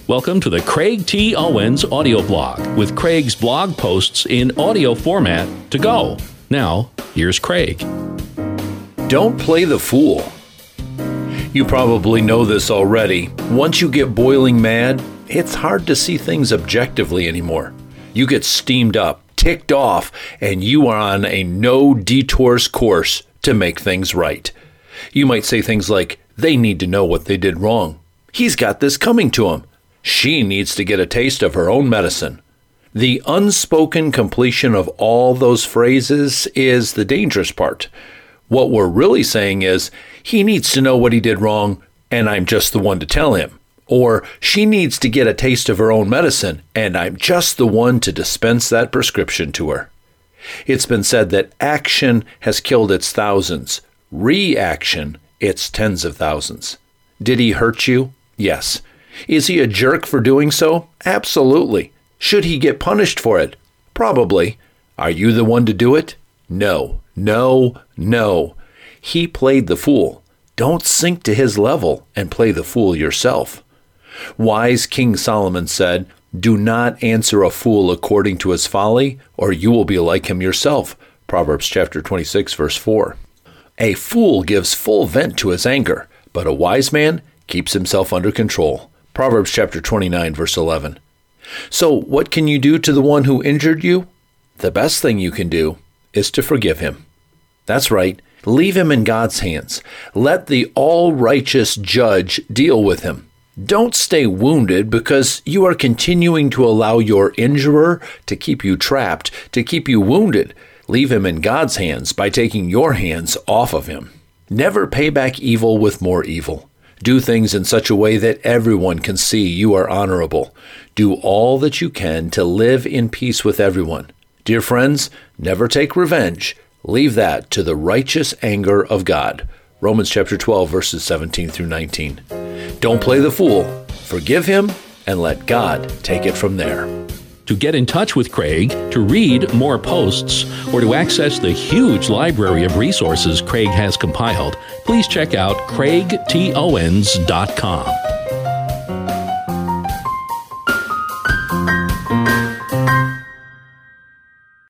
Welcome to the Craig T. Owens audio blog with Craig's blog posts in audio format to go. Now, here's Craig. Don't play the fool. You probably know this already. Once you get boiling mad, it's hard to see things objectively anymore. You get steamed up, ticked off, and you are on a no detours course to make things right. You might say things like, they need to know what they did wrong. He's got this coming to him. She needs to get a taste of her own medicine. The unspoken completion of all those phrases is the dangerous part. What we're really saying is, he needs to know what he did wrong, and I'm just the one to tell him. Or, she needs to get a taste of her own medicine, and I'm just the one to dispense that prescription to her. It's been said that action has killed its thousands. Reaction, its tens of thousands. Did he hurt you? Yes. Is he a jerk for doing so? Absolutely. Should he get punished for it? Probably. Are you the one to do it? No. He played the fool. Don't sink to his level and play the fool yourself. Wise King Solomon said, "Do not answer a fool according to his folly, or you will be like him yourself." Proverbs chapter 26, verse 4. A fool gives full vent to his anger, but a wise man keeps himself under control. Proverbs chapter 29, verse 11. So what can you do to the one who injured you? The best thing you can do is to forgive him. That's right. Leave him in God's hands. Let the all-righteous judge deal with him. Don't stay wounded because you are continuing to allow your injurer to keep you trapped, to keep you wounded. Leave him in God's hands by taking your hands off of him. Never pay back evil with more evil. Do things in such a way that everyone can see you are honorable. Do all that you can to live in peace with everyone. Dear friends, never take revenge. Leave that to the righteous anger of God. Romans chapter 12, verses 17 through 19. Don't play the fool. Forgive him and let God take it from there. To get in touch with Craig, to read more posts, or to access the huge library of resources Craig has compiled, please check out CraigTOwens.com.